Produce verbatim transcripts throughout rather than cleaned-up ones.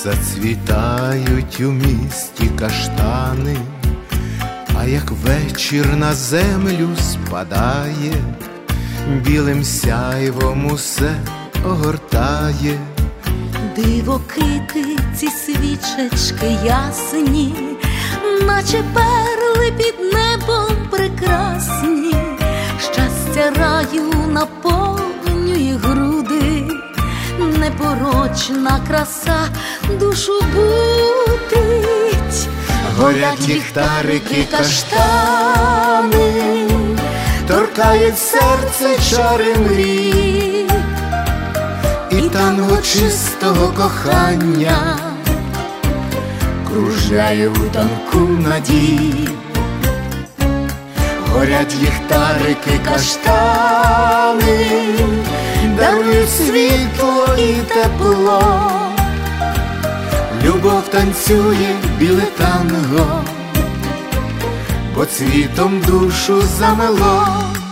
Зацвітають у місті каштани, а як вечір на землю спадає, білим сяйвом усе огортає. Диво китиці, свічечки ясні, наче перли під небом прекрасні. Щастя раю наповнює груди, непорочна краса душу будить. Горять ліхтарики, каштани, торкають серце чари мрій, і танго чистого кохання кружляє у танку надій. Горять ліхтарики, каштани, дарують світло і тепло. Любов танцює біле танго, бо цвітом душу замело.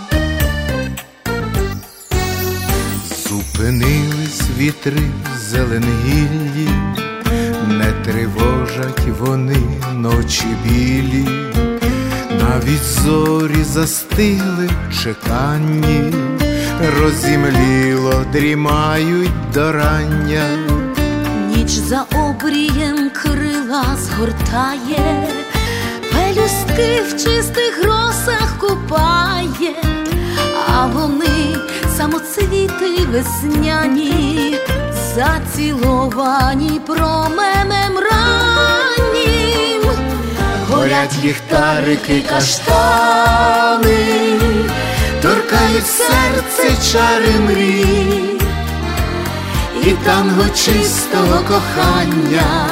Зупинились вітри в зеленгіллі, не тривожать вони ночі білі. Навіть зорі застигли в чеканні, розімліло дрімають до рання. Ніч за обрієм крила згортає, пелюстки в чистих росах купає, а вони самоцвіти весняні, заціловані променем раннім. Горять ліхтарики, каштани, торкають серце чари мрій, і танго чистого кохання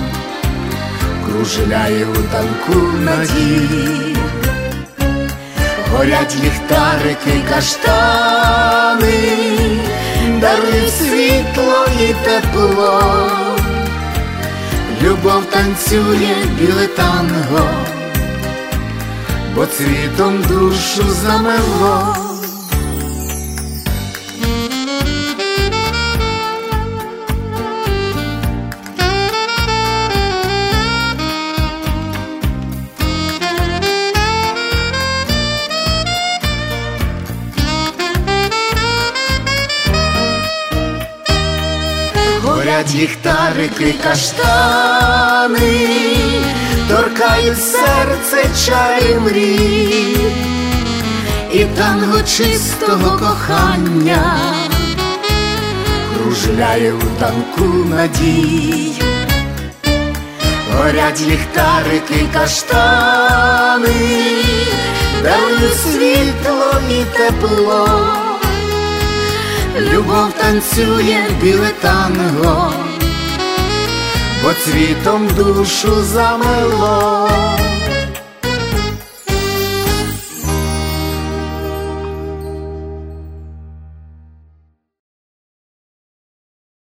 кружляє у танку надій. Горять ліхтарики, каштани, дарують світло і тепло. Любов танцює біле танго, бо цвітом душу замело. Горять ліхтарики, каштани, торкають серце чари мрій, і танго чистого кохання кружляє у танку надій. Горять ліхтарики, каштани, дарують світло і тепло. Любов танцює біле танго, бо цвітом душу замело.